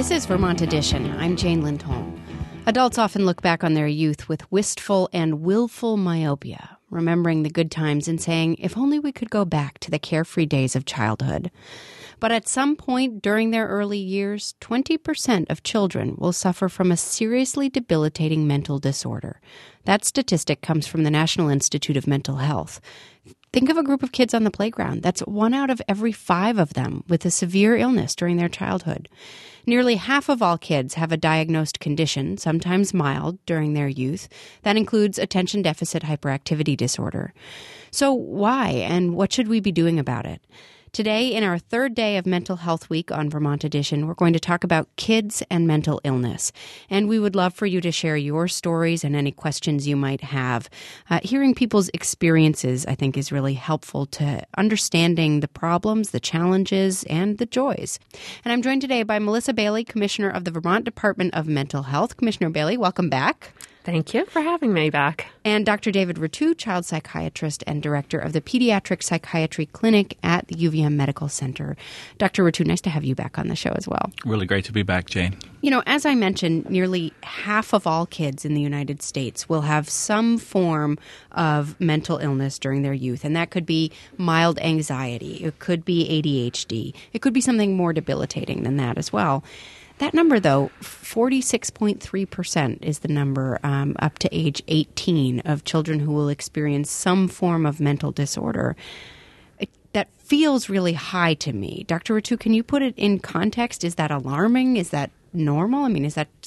This is Vermont Edition. I'm Jane Lindholm. Adults often look back on their youth with wistful and willful myopia, remembering the good times and saying, if only we could go back to the carefree days of childhood. But at some point during their early years, 20% of children will suffer from a seriously debilitating mental disorder. That statistic comes from the National Institute of Mental Health. Think of a group of kids on the playground. That's 1 out of every 5 of them with a severe illness during their childhood. Nearly half of all kids have a diagnosed condition, sometimes mild, during their youth. That includes attention deficit hyperactivity disorder. So why, and what should we be doing about it? Today, in our third day of Mental Health Week on Vermont Edition, we're going to talk about kids and mental illness. And we would love for you to share your stories and any questions you might have. Hearing people's experiences, I think, is really helpful to understanding the problems, the challenges, and the joys. And I'm joined today by Melissa Bailey, Commissioner of the Vermont Department of Mental Health. Commissioner Bailey, welcome back. Thank you for having me back. And Dr. David Rattu, child psychiatrist and director of the Pediatric Psychiatry Clinic at the UVM Medical Center. Dr. Rattu, nice to have you back on the show as well. Really great to be back, Jane. You know, as I mentioned, nearly half of all kids in the United States will have some form of mental illness during their youth, and that could be mild anxiety. It could be ADHD. It could be something more debilitating than that as well. That number, though, 46.3% is the number up to age 18 of children who will experience some form of mental disorder. That feels really high to me. Dr. Rattu, can you put it in context? Is that alarming? Is that normal? I mean,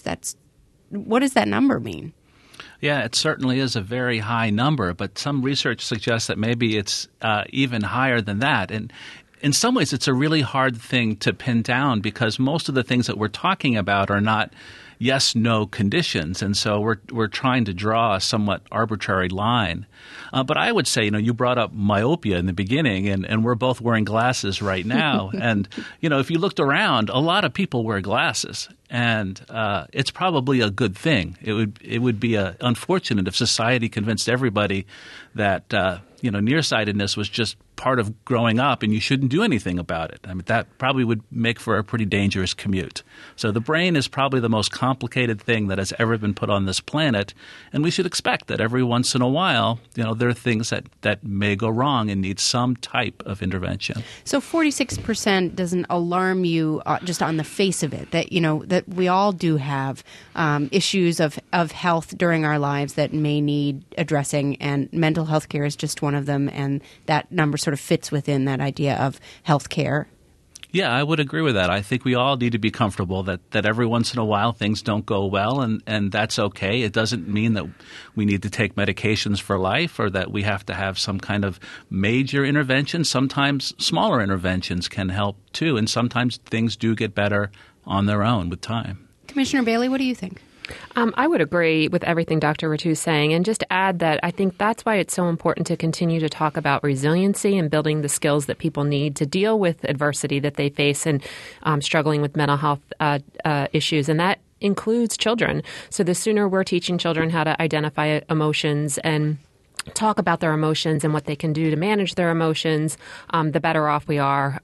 what does that number mean? Yeah, it certainly is a very high number, but some research suggests that maybe it's even higher than that. And in some ways, it's a really hard thing to pin down because most of the things that we're talking about are not yes-no conditions, and so we're trying to draw a somewhat arbitrary line. But I would say, you brought up myopia in the beginning, and we're both wearing glasses right now. And, if you looked around, a lot of people wear glasses, and it's probably a good thing. It would be unfortunate if society convinced everybody that nearsightedness was just part of growing up and you shouldn't do anything about it. I mean, that probably would make for a pretty dangerous commute. So the brain is probably the most complicated thing that has ever been put on this planet, and we should expect that every once in a while, there are things that may go wrong and need some type of intervention. So 46% doesn't alarm you just on the face of it, that we all do have issues of health during our lives that may need addressing, and mental health care is just one of them, and that number sort of fits within that idea of health care. Yeah, I would agree with that. I think we all need to be comfortable that every once in a while things don't go well, and that's okay. It doesn't mean that we need to take medications for life or that we have to have some kind of major intervention. Sometimes smaller interventions can help too, and sometimes things do get better on their own with time. Commissioner Bailey, what do you think? I would agree with everything Dr. Rattu is saying, and just add that I think that's why it's so important to continue to talk about resiliency and building the skills that people need to deal with adversity that they face and struggling with mental health issues, and that includes children. So the sooner we're teaching children how to identify emotions and talk about their emotions and what they can do to manage their emotions, the better off we are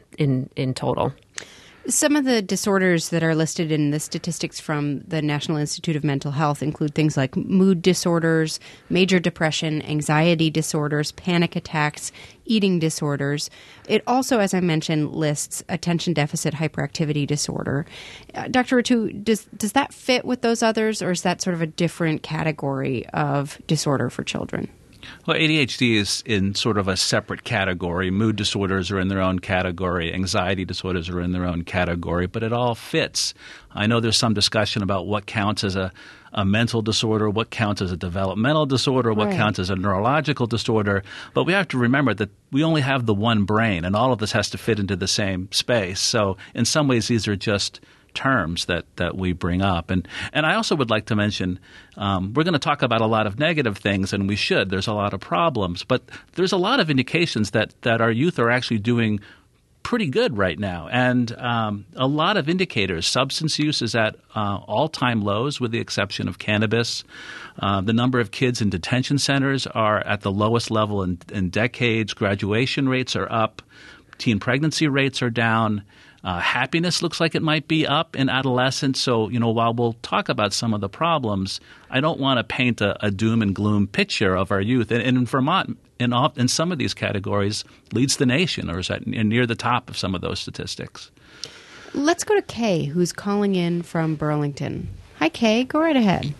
in total. Some of the disorders that are listed in the statistics from the National Institute of Mental Health include things like mood disorders, major depression, anxiety disorders, panic attacks, eating disorders. It also, as I mentioned, lists attention deficit hyperactivity disorder. Dr. Rattu, does that fit with those others, or is that sort of a different category of disorder for children? Well, ADHD is in sort of a separate category. Mood disorders are in their own category. Anxiety disorders are in their own category, but it all fits. I know there's some discussion about what counts as a mental disorder, what counts as a developmental disorder, what counts as a neurological disorder. But we have to remember that we only have the one brain, and all of this has to fit into the same space. So in some ways, these are just terms that we bring up. And I also would like to mention we're going to talk about a lot of negative things, and we should. There's a lot of problems. But there's a lot of indications that our youth are actually doing pretty good right now. And a lot of indicators. Substance use is at all-time lows with the exception of cannabis. The number of kids in detention centers are at the lowest level in decades. Graduation rates are up. Teen pregnancy rates are down. Happiness looks like it might be up in adolescence. So, while we'll talk about some of the problems, I don't want to paint a doom and gloom picture of our youth. And in Vermont, in some of these categories, leads the nation or is near the top of some of those statistics. Let's go to Kay, who's calling in from Burlington. Hi, Kay. Go right ahead.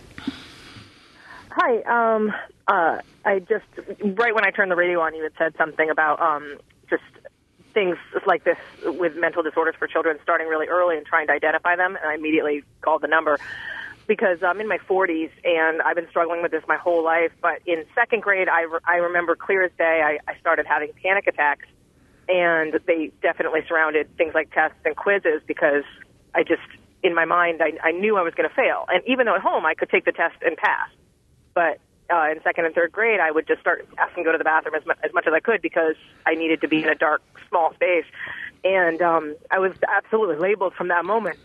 Hi. I just, right when I turned the radio on, you had said something about just things like this with mental disorders for children starting really early and trying to identify them. And I immediately called the number because I'm in my 40s and I've been struggling with this my whole life. But in second grade, I remember clear as day, I started having panic attacks. And they definitely surrounded things like tests and quizzes because I just, in my mind, I knew I was going to fail. And even though at home I could take the test and pass. But in second and third grade, I would just start asking to go to the bathroom as much as I could because I needed to be in a dark, small space. And I was absolutely labeled from that moment,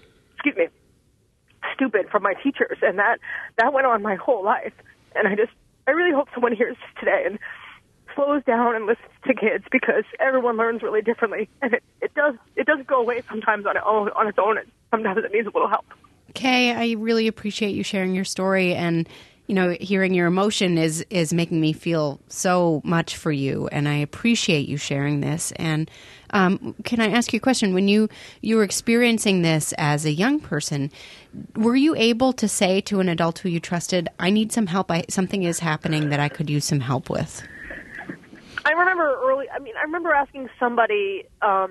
stupid from my teachers. And that went on my whole life. And I really hope someone hears this today and slows down and listens to kids because everyone learns really differently. And it doesn't go away sometimes on its own. And sometimes it needs a little help. Kay, I really appreciate you sharing your story, and hearing your emotion is making me feel so much for you, and I appreciate you sharing this. And can I ask you a question? When you were experiencing this as a young person, were you able to say to an adult who you trusted, I need some help, something is happening that I could use some help with? I remember asking somebody,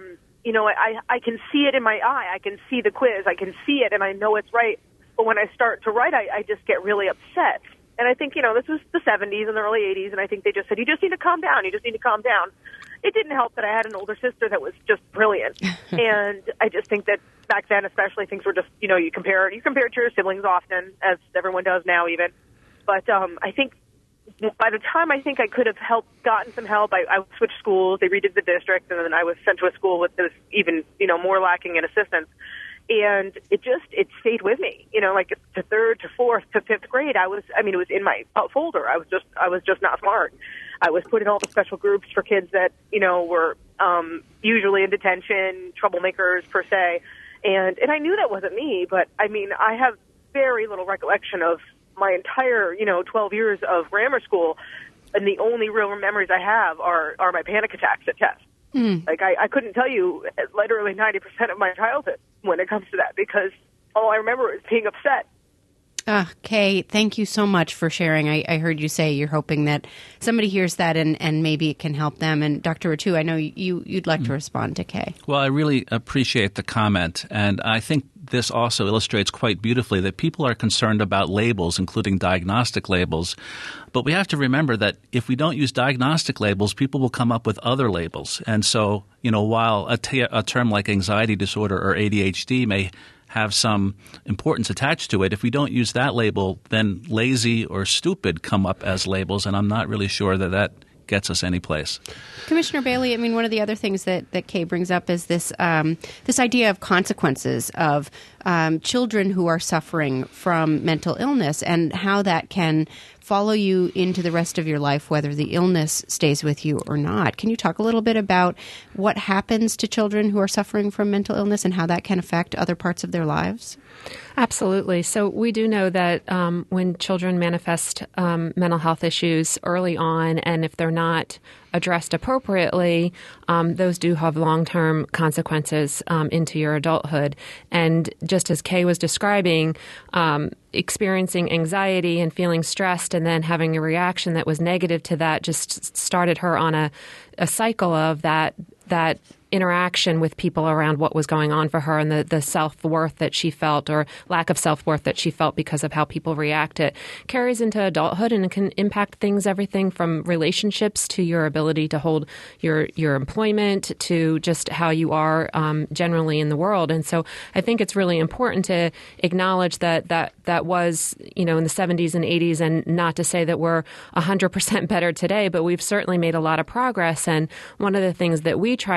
I can see it in my eye. I can see the quiz. I can see it, and I know it's right. But when I start to write, I just get really upset. And I think, this was the 70s and the early 80s, and I think they just said, you just need to calm down. You just need to calm down. It didn't help that I had an older sister that was just brilliant. And I just think that back then, especially, things were just, you compare it to your siblings often, as everyone does now even. But I think by the time I think I could have gotten some help, I switched schools. They redid the district, and then I was sent to a school that was even, more lacking in assistance. And it stayed with me, like to third, to fourth, to fifth grade. It was in my folder. I was just not smart. I was put in all the special groups for kids that, were usually in detention, troublemakers per se. And I knew that wasn't me, but I have very little recollection of my entire, 12 years of grammar school. And the only real memories I have are my panic attacks at tests. Like, I couldn't tell you literally 90% of my childhood when it comes to that because all I remember is being upset. Kay, thank you so much for sharing. I heard you say you're hoping that somebody hears that and maybe it can help them. And Dr. Rattu, I know you'd like to respond to Kay. Well, I really appreciate the comment. And I think this also illustrates quite beautifully that people are concerned about labels, including diagnostic labels. But we have to remember that if we don't use diagnostic labels, people will come up with other labels. And so, while a term like anxiety disorder or ADHD may have some importance attached to it, if we don't use that label, then lazy or stupid come up as labels. And I'm not really sure that gets us any place. Commissioner Bailey, one of the other things that Kay brings up is this idea of consequences of children who are suffering from mental illness and how that can follow you into the rest of your life, whether the illness stays with you or not. Can you talk a little bit about what happens to children who are suffering from mental illness and how that can affect other parts of their lives? Absolutely. So we do know that when children manifest mental health issues early on, and if they're not addressed appropriately, those do have long-term consequences into your adulthood. And just as Kay was describing, experiencing anxiety and feeling stressed and then having a reaction that was negative to that just started her on a cycle of that interaction with people around what was going on for her and the self-worth that she felt or lack of self-worth that she felt because of how people react. It carries into adulthood and it can impact things, everything from relationships to your ability to hold your employment to just how you are generally in the world. And so I think it's really important to acknowledge that was, in the 70s and 80s, and not to say that we're 100% better today, but we've certainly made a lot of progress. And one of the things that we try to do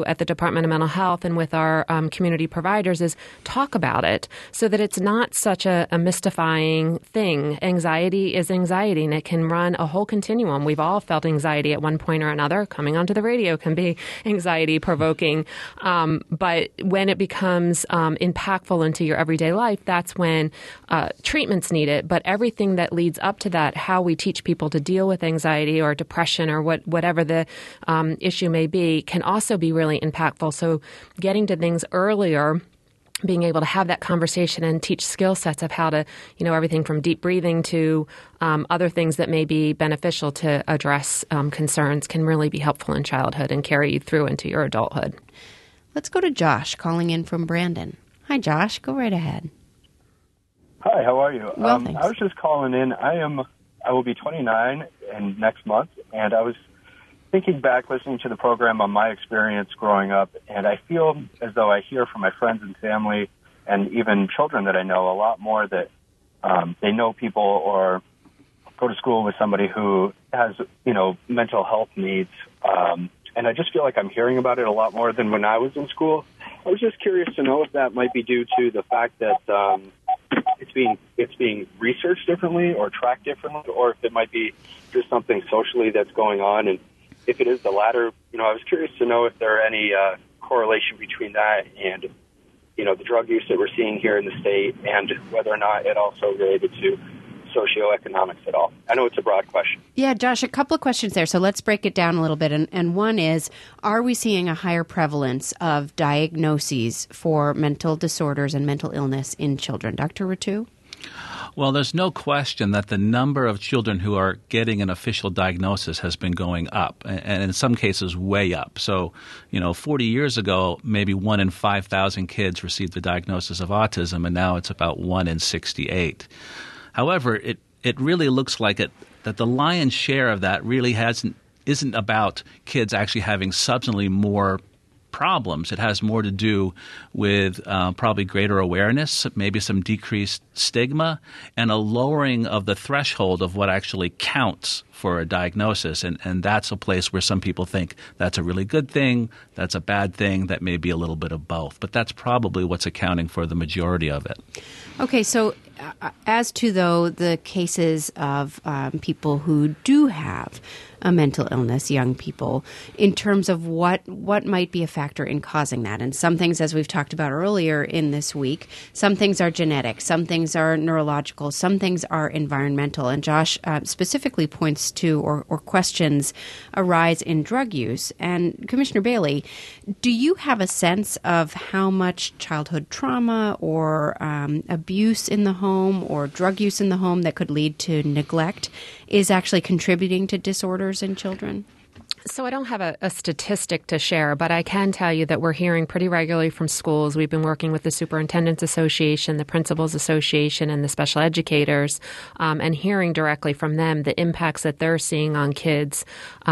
do at the Department of Mental Health and with our community providers is talk about it so that it's not such a mystifying thing. Anxiety is anxiety, and it can run a whole continuum. We've all felt anxiety at one point or another. Coming onto the radio can be anxiety-provoking. But when it becomes impactful into your everyday life, that's when treatment's needed. But everything that leads up to that, how we teach people to deal with anxiety or depression or whatever the issue may be, can also be really impactful. So getting to things earlier, being able to have that conversation and teach skill sets of how to, everything from deep breathing to other things that may be beneficial to address concerns can really be helpful in childhood and carry you through into your adulthood. Let's go to Josh calling in from Brandon. Hi, Josh. Go right ahead. Hi, how are you? Well, thanks. I was just calling in. I will be 29 in next month, and I was thinking back, listening to the program on my experience growing up, and I feel as though I hear from my friends and family and even children that I know a lot more that they know people or go to school with somebody who has, mental health needs. And I just feel like I'm hearing about it a lot more than when I was in school. I was just curious to know if that might be due to the fact that it's being researched differently or tracked differently, or if it might be just something socially that's going on. And if it is the latter, I was curious to know if there are any correlation between that and, the drug use that we're seeing here in the state, and whether or not it also related to socioeconomics at all. I know it's a broad question. Yeah, Josh, a couple of questions there. So let's break it down a little bit. And one is, are we seeing a higher prevalence of diagnoses for mental disorders and mental illness in children? Dr. Rattu? Well, there's no question that the number of children who are getting an official diagnosis has been going up, and in some cases way up. So, 40 years ago, maybe 1 in 5,000 kids received the diagnosis of autism, and now it's about 1 in 68. However, it really looks like that the lion's share of that really isn't about kids actually having substantially more problems. It has more to do with probably greater awareness, maybe some decreased stigma, and a lowering of the threshold of what actually counts for a diagnosis. And that's a place where some people think that's a really good thing, that's a bad thing, that may be a little bit of both. But that's probably what's accounting for the majority of it. Okay, so as to, though, the cases of people who do have a mental illness, young people, in terms of what might be a factor in causing that. And some things, as we've talked about earlier in this week, some things are genetic, some things are neurological, some things are environmental. And Josh specifically points to or questions a rise in drug use. And Commissioner Bailey, do you have a sense of how much childhood trauma or abuse in the home or drug use in the home that could lead to neglect is actually contributing to disorders in children? So I don't have a statistic to share, but I can tell you that we're hearing pretty regularly from schools. We've been working with the Superintendents Association, the Principals Association, and the special educators, and hearing directly from them the impacts that they're seeing on kids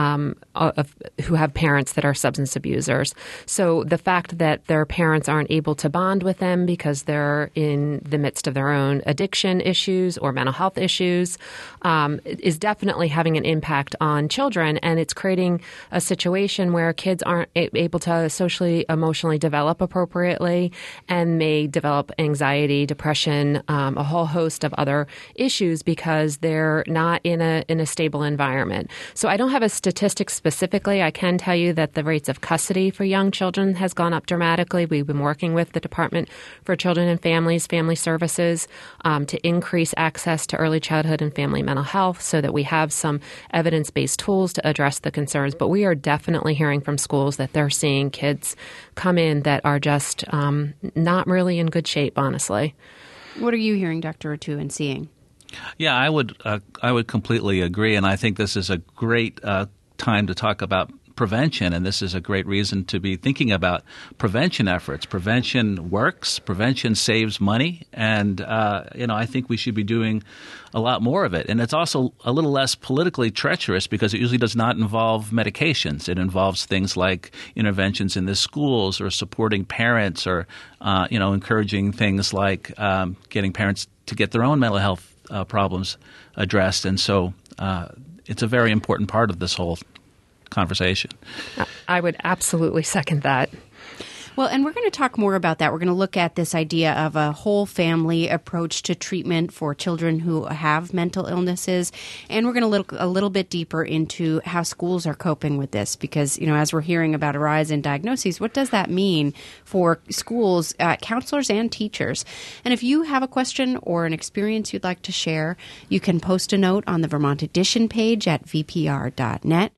who have parents that are substance abusers. So the fact that their parents aren't able to bond with them because they're in the midst of their own addiction issues or mental health issues is definitely having an impact on children, and it's creating a situation where kids aren't able to socially, emotionally develop appropriately and may develop anxiety, depression, a whole host of other issues because they're not in a stable environment. So I don't have a statistic specifically. I can tell you that the rates of custody for young children has gone up dramatically. We've been working with the Department for Children and Families, Family Services, to increase access to early childhood and family mental health so that we have some evidence-based tools to address the concerns. But we are definitely hearing from schools that they're seeing kids come in that are just not really in good shape, honestly. What are you hearing, Dr. Rattu, and seeing? Yeah, I would completely agree, and I think this is a great time to talk about prevention, and this is a great reason to be thinking about prevention efforts. Prevention works. Prevention saves money, and I think we should be doing a lot more of it. And it's also a little less politically treacherous because it usually does not involve medications. It involves things like interventions in the schools or supporting parents or encouraging things like getting parents to get their own mental health problems addressed. And so it's a very important part of this whole conversation. I would absolutely second that. Well, and we're going to talk more about that. We're going to look at this idea of a whole family approach to treatment for children who have mental illnesses. And we're going to look a little bit deeper into how schools are coping with this because, as we're hearing about a rise in diagnoses, what does that mean for schools, counselors, and teachers? And if you have a question or an experience you'd like to share, you can post a note on the Vermont Edition page at vpr.net.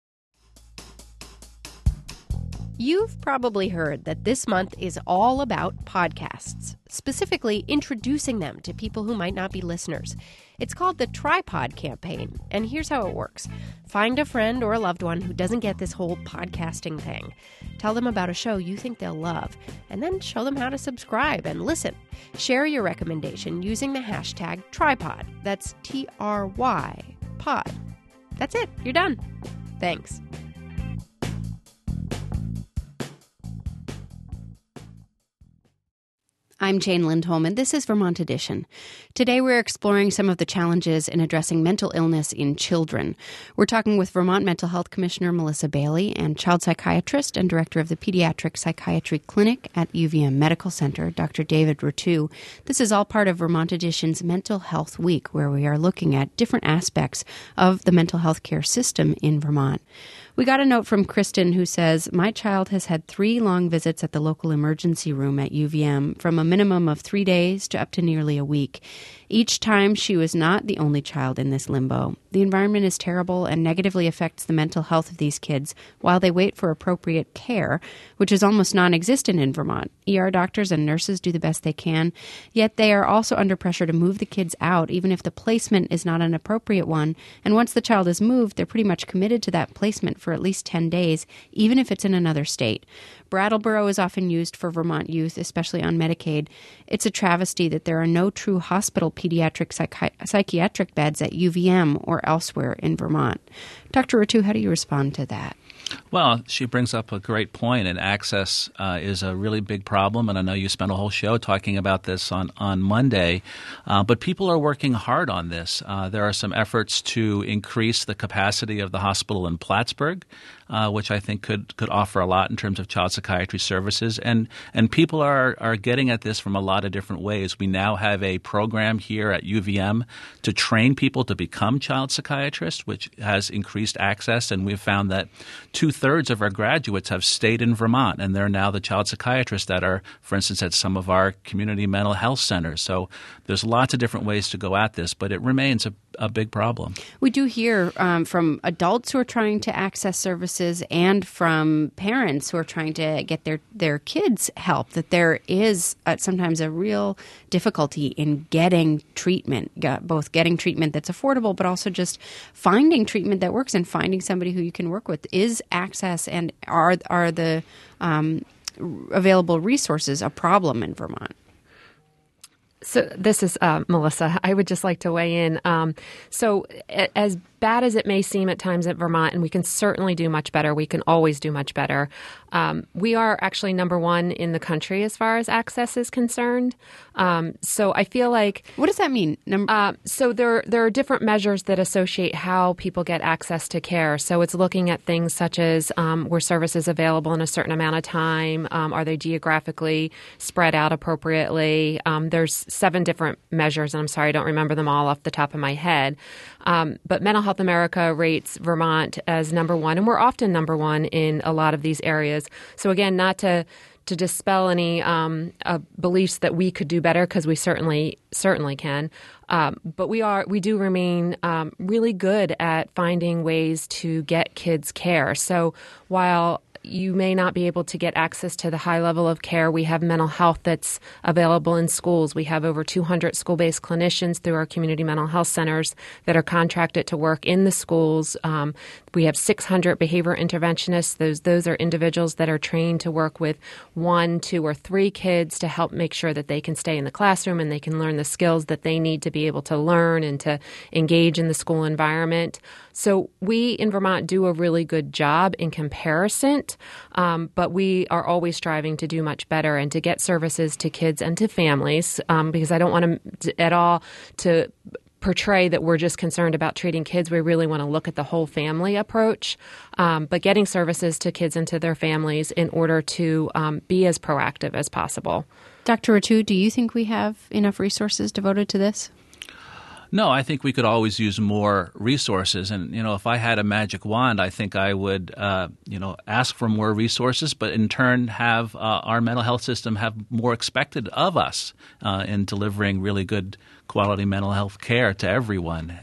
You've probably heard that this month is all about podcasts, specifically introducing them to people who might not be listeners. It's called the Tripod Campaign, and here's how it works. Find a friend or a loved one who doesn't get this whole podcasting thing. Tell them about a show you think they'll love, and then show them how to subscribe and listen. Share your recommendation using the hashtag Tripod. That's TRY pod. That's it. You're done. Thanks. I'm Jane Lindholm, and this is Vermont Edition. Today we're exploring some of the challenges in addressing mental illness in children. We're talking with Vermont Mental Health Commissioner Melissa Bailey and child psychiatrist and director of the Pediatric Psychiatry Clinic at UVM Medical Center, Dr. David Routu. This is all part of Vermont Edition's Mental Health Week, where we are looking at different aspects of the mental health care system in Vermont. We got a note from Kristen who says, my child has had 3 long visits at the local emergency room at UVM, from a minimum of 3 days to up to nearly a week. Each time she was not the only child in this limbo. The environment is terrible and negatively affects the mental health of these kids while they wait for appropriate care, which is almost non-existent in Vermont. ER doctors and nurses do the best they can, yet they are also under pressure to move the kids out, even if the placement is not an appropriate one. And once the child is moved, they're pretty much committed to that placement for at least 10 days, even if it's in another state. Brattleboro is often used for Vermont youth, especially on Medicaid. It's a travesty that there are no true hospital pediatric psychiatric beds at UVM or elsewhere in Vermont. Dr. Routu, how do you respond to that? Well, she brings up a great point, and access is a really big problem, and I know you spent a whole show talking about this on Monday, but people are working hard on this. There are some efforts to increase the capacity of the hospital in Plattsburgh, which I think could offer a lot in terms of child psychiatry services, and people are getting at this from a lot of different ways. We now have a program here at UVM to train people to become child psychiatrists, which has increased access, and we've found that 2/3 of our graduates have stayed in Vermont, and they're now the child psychiatrists that are, for instance, at some of our community mental health centers. So there's lots of different ways to go at this, but it remains a big problem. We do hear from adults who are trying to access services and from parents who are trying to get their kids help, that there is sometimes a real difficulty in getting treatment, both getting treatment that's affordable, but also just finding treatment that works and finding somebody who you can work with. Is access and are the available resources a problem in Vermont? So this is Melissa. I would just like to weigh in. So as bad as it may seem at times at Vermont, and we can certainly do much better, we can always do much better, we are actually number 1 in the country as far as access is concerned. So I feel like... What does that mean? So there are different measures that associate how people get access to care. So it's looking at things such as were services available in a certain amount of time? Are they geographically spread out appropriately? There's 7 different measures, and I'm sorry, I don't remember them all off the top of my head. But Mental Health America rates Vermont as number 1, and we're often number 1 in a lot of these areas. So again, not to dispel any beliefs that we could do better, because we certainly can. But we do remain really good at finding ways to get kids care. So while you may not be able to get access to the high level of care, we have mental health that's available in schools. We have over 200 school-based clinicians through our community mental health centers that are contracted to work in the schools. We have 600 behavior interventionists. Those are individuals that are trained to work with 1, 2, or 3 kids to help make sure that they can stay in the classroom and they can learn the skills that they need to be able to learn and to engage in the school environment. So we in Vermont do a really good job in comparison, but we are always striving to do much better and to get services to kids and to families, because I don't want to at all to portray that we're just concerned about treating kids. We really want to look at the whole family approach, but getting services to kids and to their families in order to be as proactive as possible. Dr. Rattu, do you think we have enough resources devoted to this? No, I think we could always use more resources. And, if I had a magic wand, I think I would, ask for more resources, but in turn have our mental health system have more expected of us in delivering really good quality mental health care to everyone.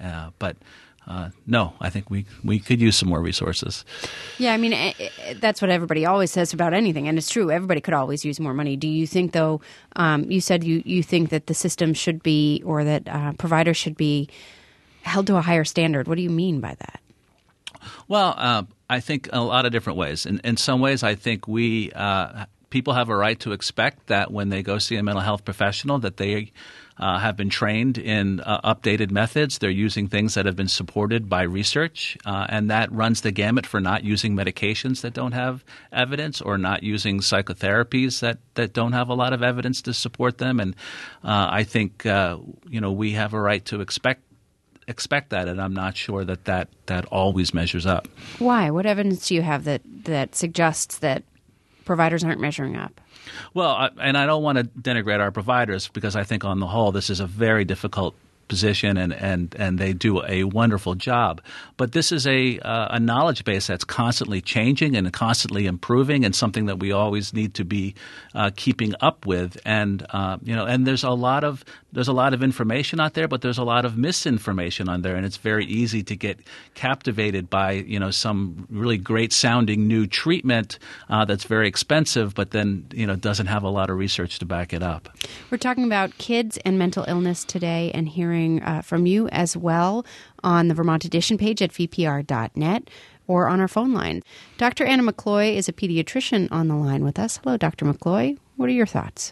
No, I think we could use some more resources. Yeah, I mean, that's what everybody always says about anything, and it's true. Everybody could always use more money. Do you think, though, you said you think that the system should be, or that providers should be held to a higher standard? What do you mean by that? Well, I think a lot of different ways. In some ways, I think people have a right to expect that when they go see a mental health professional that they have been trained in updated methods. They're using things that have been supported by research, and that runs the gamut for not using medications that don't have evidence or not using psychotherapies that don't have a lot of evidence to support them. And I think we have a right to expect that, and I'm not sure that always measures up. Why? What evidence do you have that suggests that providers aren't measuring up? Well, and I don't want to denigrate our providers, because I think on the whole this is a very difficult position, and they do a wonderful job. But this is a knowledge base that's constantly changing and constantly improving, and something that we always need to be keeping up with. And and there's a lot of information out there, but there's a lot of misinformation on there, and it's very easy to get captivated by some really great sounding new treatment that's very expensive, but then doesn't have a lot of research to back it up. We're talking about kids and mental illness today, and hearing from you as well on the Vermont Edition page at vpr.net or on our phone line. Dr. Anna McCloy is a pediatrician on the line with us. Hello, Dr. McCloy. What are your thoughts?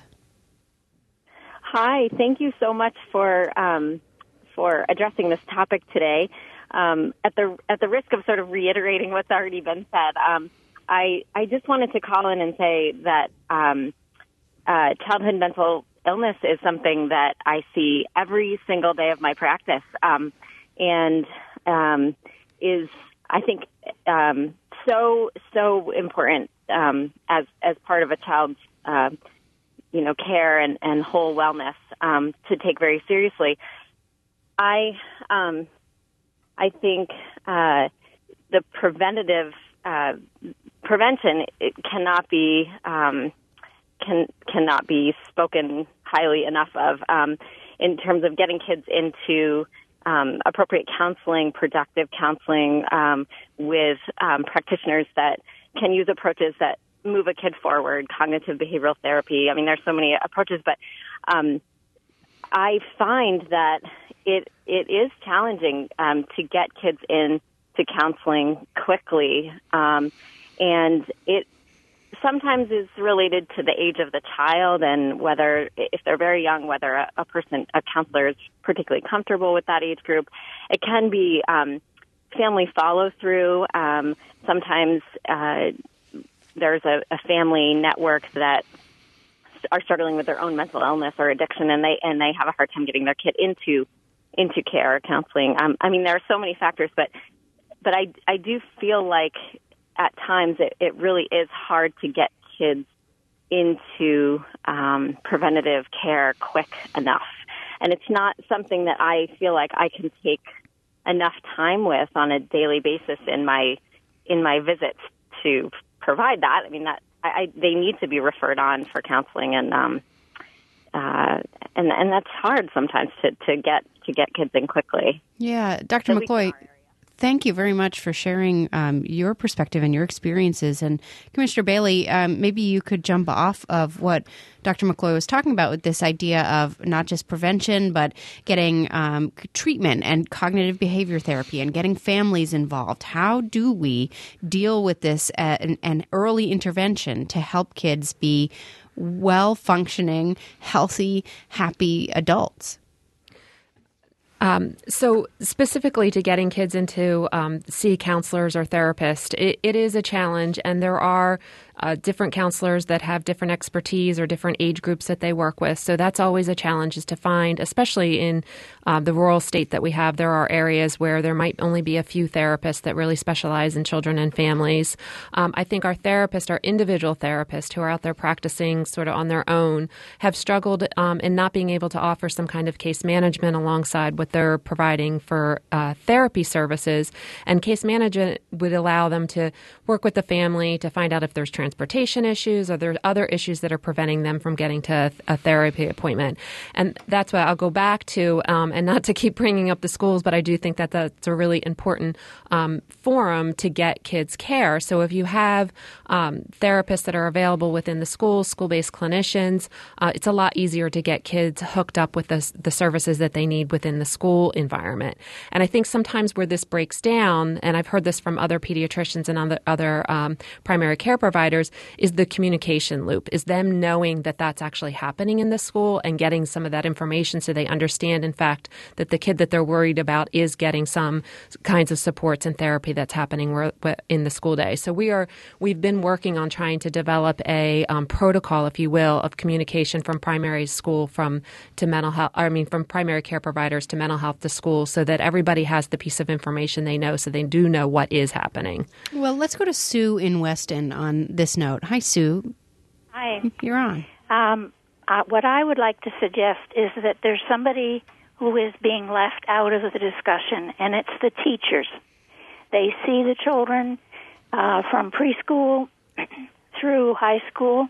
Hi. Thank you so much for addressing this topic today. At the risk of sort of reiterating what's already been said, I just wanted to call in and say that childhood mental illness is something that I see every single day of my practice, and is, I think, so important as part of a child's care and whole wellness to take very seriously. I think the prevention cannot be cannot be spoken highly enough of in terms of getting kids into appropriate counseling, productive counseling with practitioners that can use approaches that move a kid forward, cognitive behavioral therapy. I mean, there's so many approaches, but I find that it is challenging to get kids into counseling quickly, and it sometimes is related to the age of the child and whether, if they're very young, whether a counselor is particularly comfortable with that age group. It can be family follow-through. Sometimes there's a family network that are struggling with their own mental illness or addiction, and they have a hard time getting their kid into care or counseling. I mean, there are so many factors, but I do feel like at times it really is hard to get kids into preventative care quick enough. And it's not something that I feel like I can take enough time with on a daily basis in my visits to provide that. I mean, that they need to be referred on for counseling, and that's hard sometimes to get kids in quickly. Yeah, Dr. McCloy, thank you very much for sharing your perspective and your experiences. And Commissioner Bailey, maybe you could jump off of what Dr. McCloy was talking about with this idea of not just prevention, but getting treatment and cognitive behavior therapy and getting families involved. How do we deal with this and early intervention to help kids be well-functioning, healthy, happy adults? So specifically to getting kids into see counselors or therapists, it is a challenge, and there are different counselors that have different expertise or different age groups that they work with. So that's always a challenge, is to find, especially in the rural state that we have, there are areas where there might only be a few therapists that really specialize in children and families. I think our therapists, our individual therapists who are out there practicing sort of on their own, have struggled in not being able to offer some kind of case management alongside what they're providing for therapy services. And case management would allow them to work with the family to find out if there's transportation issues or there's other issues that are preventing them from getting to a therapy appointment. And that's why I'll go back to, and not to keep bringing up the schools, but I do think that that's a really important forum to get kids care. So if you have therapists that are available within the schools, school-based clinicians, it's a lot easier to get kids hooked up with the services that they need within the school environment. And I think sometimes where this breaks down, and I've heard this from other pediatricians and other primary care providers, is the communication loop, is them knowing that that's actually happening in the school and getting some of that information so they understand, in fact, that the kid that they're worried about is getting some kinds of supports and therapy that's happening in the school day. So we've been working on trying to develop a protocol, if you will, of communication from primary school from primary care providers to mental health to school, so that everybody has the piece of information they know, so they do know what is happening. Well, let's go to Sue in Weston on this note. Hi, Sue. Hi. You're on. What I would like to suggest is that there's somebody who is being left out of the discussion, and it's the teachers. They see the children from preschool through high school.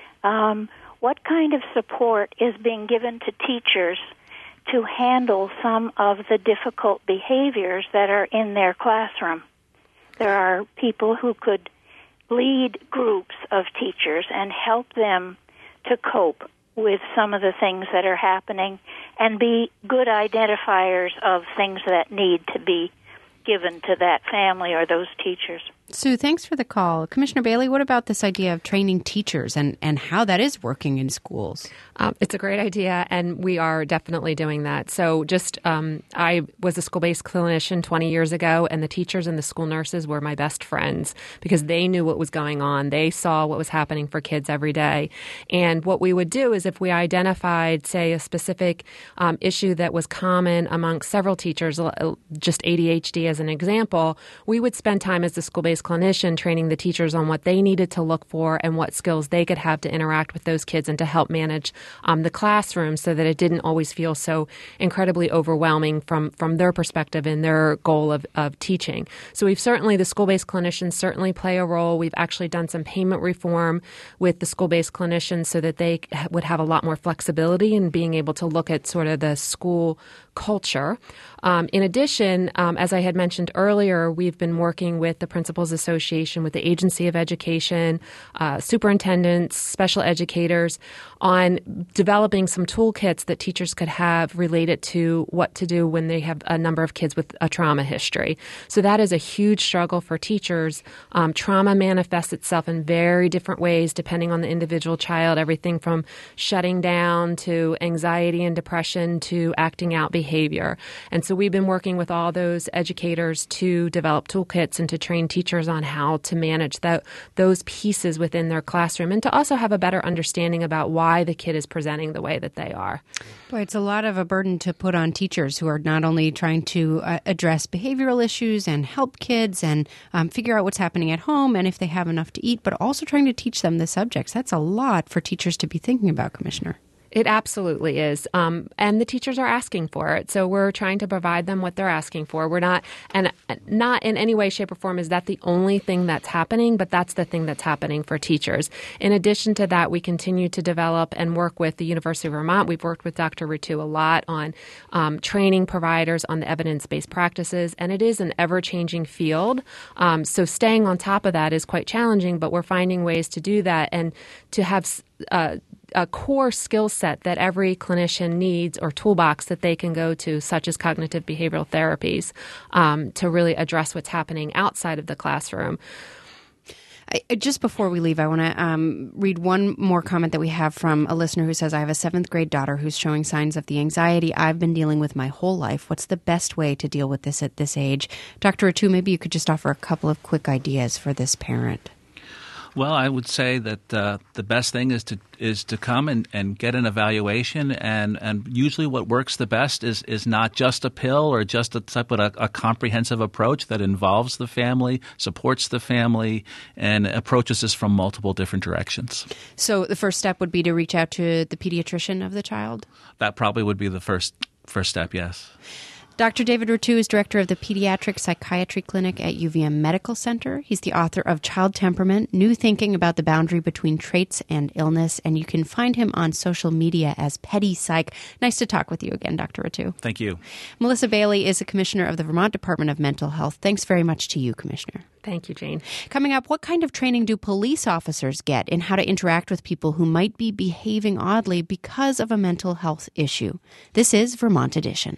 What kind of support is being given to teachers to handle some of the difficult behaviors that are in their classroom? There are people who could lead groups of teachers and help them to cope with some of the things that are happening and be good identifiers of things that need to be given to that family or those teachers. Sue, thanks for the call. Commissioner Bailey, what about this idea of training teachers and how that is working in schools? It's a great idea, and we are definitely doing that. So I was a school-based clinician 20 years ago, and the teachers and the school nurses were my best friends because they knew what was going on. They saw what was happening for kids every day. And what we would do is if we identified, say, a specific issue that was common among several teachers, just ADHD as an example, we would spend time as the school-based clinician training the teachers on what they needed to look for and what skills they could have to interact with those kids and to help manage the classroom so that it didn't always feel so incredibly overwhelming from their perspective and their goal of teaching. So the school-based clinicians certainly play a role. We've actually done some payment reform with the school-based clinicians so that they would have a lot more flexibility in being able to look at sort of the school culture. In addition, as I had mentioned earlier, we've been working with the Principals Association, with the Agency of Education, superintendents, special educators, on developing some toolkits that teachers could have related to what to do when they have a number of kids with a trauma history. So that is a huge struggle for teachers. Trauma manifests itself in very different ways depending on the individual child, everything from shutting down to anxiety and depression to acting out behavior. And so we've been working with all those educators to develop toolkits and to train teachers on how to manage those pieces within their classroom and to also have a better understanding about why the kid is presenting the way that they are. Boy, it's a lot of a burden to put on teachers who are not only trying to address behavioral issues and help kids and figure out what's happening at home and if they have enough to eat, but also trying to teach them the subjects. That's a lot for teachers to be thinking about, Commissioner. It absolutely is. And the teachers are asking for it. So we're trying to provide them what they're asking for. We're not in any way, shape, or form is that the only thing that's happening, but that's the thing that's happening for teachers. In addition to that, we continue to develop and work with the University of Vermont. We've worked with Dr. Ritu a lot on training providers on the evidence-based practices, and it is an ever-changing field. So staying on top of that is quite challenging, but we're finding ways to do that and to have a core skill set that every clinician needs or toolbox that they can go to, such as cognitive behavioral therapies, to really address what's happening outside of the classroom. Just before we leave, I want to read one more comment that we have from a listener who says, I have a 7th grade daughter who's showing signs of the anxiety I've been dealing with my whole life. What's the best way to deal with this at this age? Dr. Ritu, maybe you could just offer a couple of quick ideas for this parent. Well, I would say that the best thing is to come and get an evaluation, and usually what works the best is not just a pill or just a comprehensive approach that involves the family, supports the family, and approaches this from multiple different directions. So the first step would be to reach out to the pediatrician of the child? That probably would be the first step, yes. Dr. David Rattu is director of the Pediatric Psychiatry Clinic at UVM Medical Center. He's the author of Child Temperament, New Thinking About the Boundary Between Traits and Illness, and you can find him on social media as Petty Psych. Nice to talk with you again, Dr. Rattu. Thank you. Melissa Bailey is a commissioner of the Vermont Department of Mental Health. Thanks very much to you, Commissioner. Thank you, Jane. Coming up, what kind of training do police officers get in how to interact with people who might be behaving oddly because of a mental health issue? This is Vermont Edition.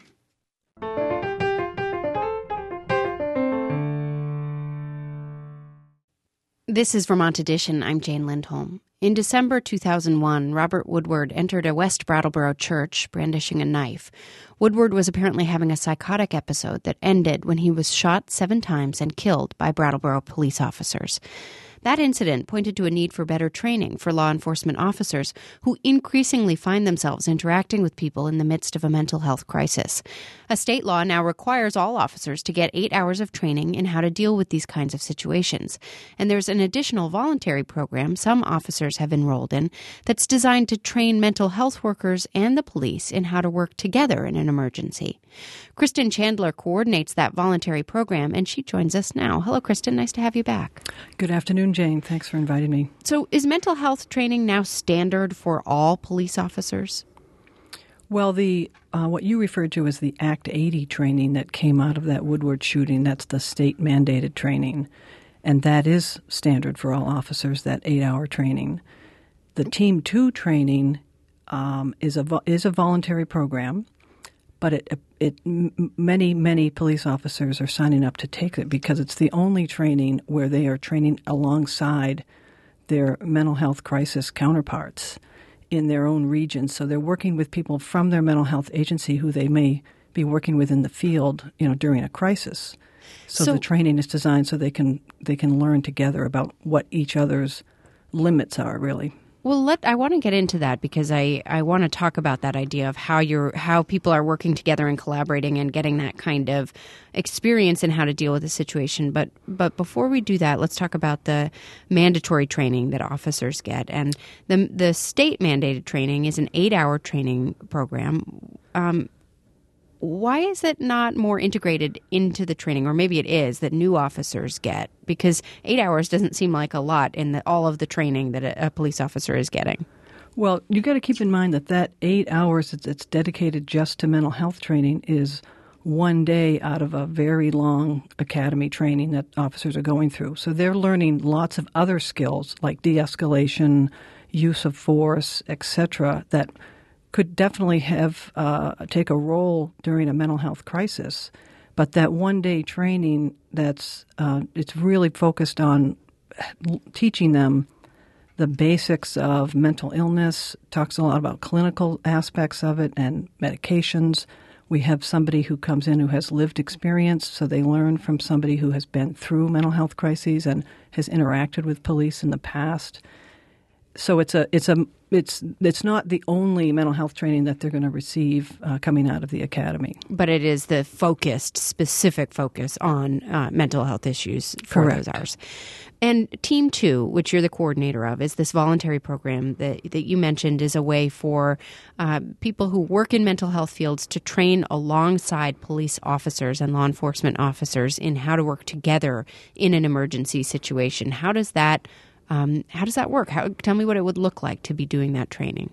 This is Vermont Edition. I'm Jane Lindholm. In December 2001, Robert Woodward entered a West Brattleboro church brandishing a knife. Woodward was apparently having a psychotic episode that ended when he was shot 7 times and killed by Brattleboro police officers. That incident pointed to a need for better training for law enforcement officers who increasingly find themselves interacting with people in the midst of a mental health crisis. A state law now requires all officers to get 8 hours of training in how to deal with these kinds of situations. And there's an additional voluntary program some officers have enrolled in that's designed to train mental health workers and the police in how to work together in an emergency. Kristen Chandler coordinates that voluntary program, and she joins us now. Hello, Kristen. Nice to have you back. Good afternoon, Jane. Thanks for inviting me. So is mental health training now standard for all police officers? Well, what you referred to as the Act 80 training that came out of that Woodward shooting, that's the state-mandated training, and that is standard for all officers, that 8-hour training. The Team 2 training is a voluntary program, but many police officers are signing up to take it because it's the only training where they are training alongside their mental health crisis counterparts in their own region. So they're working with people from their mental health agency who they may be working with in the field, during a crisis. So the training is designed so they can learn together about what each other's limits are, really. Well, I want to get into that because I want to talk about that idea of how people are working together and collaborating and getting that kind of experience in how to deal with the situation. But before we do that, let's talk about the mandatory training that officers get. And the state mandated training is an 8-hour training program. Why is it not more integrated into the training, or maybe it is, that new officers get? Because 8 hours doesn't seem like a lot in all of the training that a police officer is getting. Well, you got to keep in mind that 8 hours that's dedicated just to mental health training is one day out of a very long academy training that officers are going through. So they're learning lots of other skills like de-escalation, use of force, etc., that could definitely take a role during a mental health crisis, but that one-day training it's really focused on teaching them the basics of mental illness. Talks a lot about clinical aspects of it and medications. We have somebody who comes in who has lived experience, so they learn from somebody who has been through mental health crises and has interacted with police in the past. So it's it's not the only mental health training that they're going to receive coming out of the academy. But it is the specific focus on mental health issues for Correct. those hours. And Team 2, which you're the coordinator of, is this voluntary program that you mentioned is a way for people who work in mental health fields to train alongside police officers and law enforcement officers in how to work together in an emergency situation. How does that work? Tell me what it would look like to be doing that training.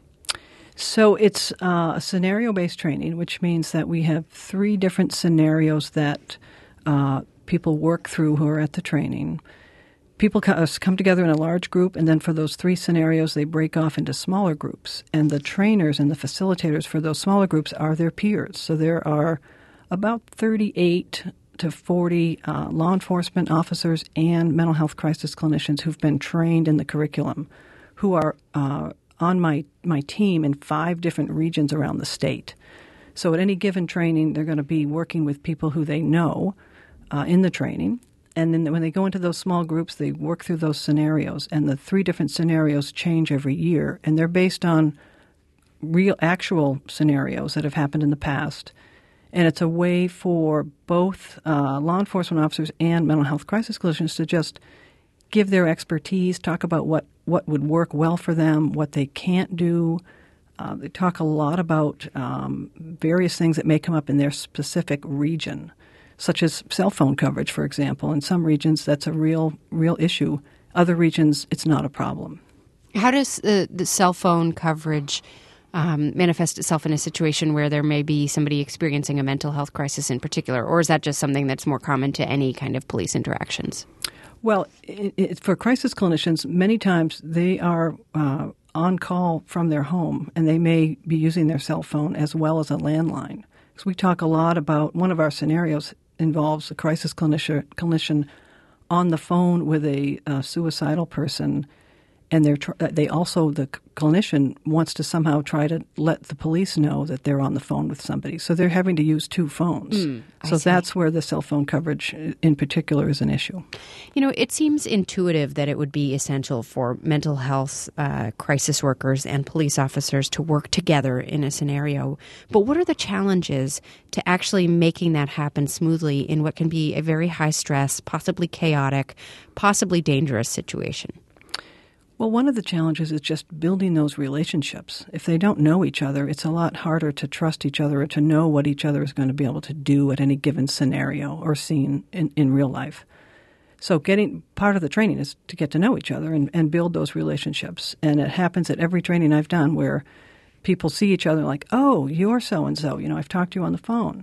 So it's a scenario-based training, which means that we have 3 different scenarios that people work through who are at the training. People come together in a large group, and then for those 3 scenarios, they break off into smaller groups. And the trainers and the facilitators for those smaller groups are their peers. So there are about 38 to 40 law enforcement officers and mental health crisis clinicians who've been trained in the curriculum, who are on my team in 5 different regions around the state. So at any given training, they're going to be working with people who they know in the training, And then when they go into those small groups, they work through those scenarios. And the 3 different scenarios change every year. And they're based on real, actual scenarios that have happened in the past. And it's a way for both law enforcement officers and mental health crisis clinicians to just give their expertise, talk about what would work well for them, what they can't do. They talk a lot about various things that may come up in their specific region, such as cell phone coverage, for example. In some regions, that's a real issue. Other regions, it's not a problem. How does the cell phone coverage manifest itself in a situation where there may be somebody experiencing a mental health crisis in particular, or is that just something that's more common to any kind of police interactions? Well, for crisis clinicians, many times they are on call from their home, and they may be using their cell phone as well as a landline. So we talk a lot about, one of our scenarios involves a crisis clinician on the phone with a suicidal person, and the clinician wants to somehow try to let the police know that they're on the phone with somebody. So they're having to use 2 phones. So that's where the cell phone coverage in particular is an issue. You know, it seems intuitive that it would be essential for mental health crisis workers and police officers to work together in a scenario. But what are the challenges to actually making that happen smoothly in what can be a very high stress, possibly chaotic, possibly dangerous situation? Well, one of the challenges is just building those relationships. If they don't know each other, it's a lot harder to trust each other or to know what each other is going to be able to do at any given scenario or scene in real life. So part of the training is to get to know each other and build those relationships. And it happens at every training I've done where people see each other like, oh, you're so-and-so. You know, I've talked to you on the phone.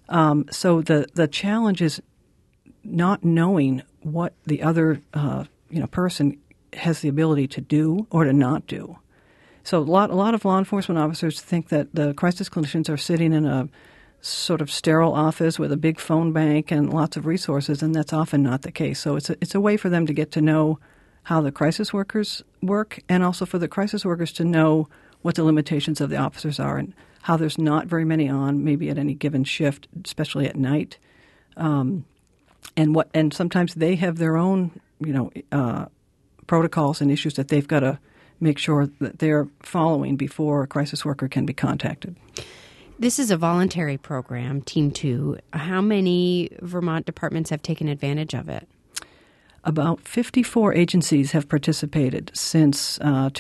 So the challenge is not knowing what the other person has the ability to do or to not do. So a lot of law enforcement officers think that the crisis clinicians are sitting in a sort of sterile office with a big phone bank and lots of resources, and that's often not the case. So it's a way for them to get to know how the crisis workers work, and also for the crisis workers to know what the limitations of the officers are and how there's not very many on, maybe at any given shift, especially at night, and sometimes they have their own protocols and issues that they've got to make sure that they're following before a crisis worker can be contacted. This is a voluntary program, Team 2. How many Vermont departments have taken advantage of it? About 54 agencies have participated since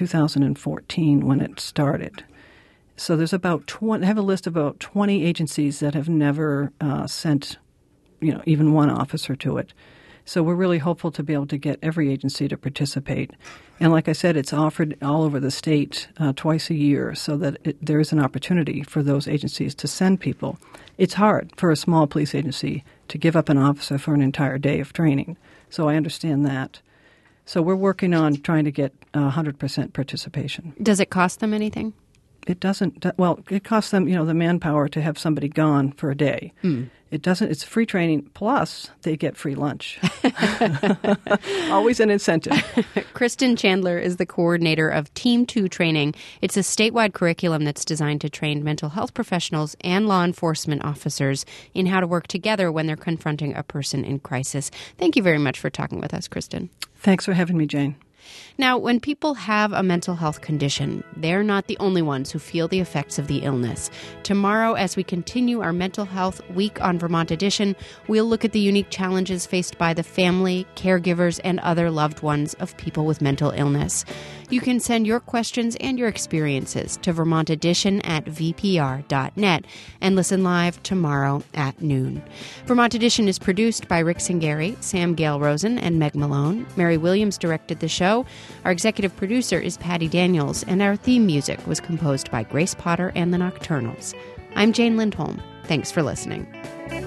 2014 when it started. So there's about I have a list of about 20 agencies that have never sent, even one officer to it. So we're really hopeful to be able to get every agency to participate. And like I said, it's offered all over the state twice a year so that there is an opportunity for those agencies to send people. It's hard for a small police agency to give up an officer for an entire day of training. So I understand that. So we're working on trying to get 100% participation. Does it cost them anything? It doesn't. Well, it costs them, the manpower to have somebody gone for a day. It doesn't. It's free training, plus they get free lunch. Always an incentive. Kristen Chandler is the coordinator of Team 2 training. It's a statewide curriculum that's designed to train mental health professionals and law enforcement officers in how to work together when they're confronting a person in crisis. Thank you very much for talking with us, Kristen. Thanks for having me, Jane. Now, when people have a mental health condition, they're not the only ones who feel the effects of the illness. Tomorrow, as we continue our Mental Health Week on Vermont Edition, we'll look at the unique challenges faced by the family, caregivers, and other loved ones of people with mental illness. You can send your questions and your experiences to vermontedition@vpr.net and listen live tomorrow at noon. Vermont Edition is produced by Rick Singari, Sam Gale Rosen, and Meg Malone. Mary Williams directed the show. Our executive producer is Patty Daniels, and our theme music was composed by Grace Potter and the Nocturnals. I'm Jane Lindholm. Thanks for listening.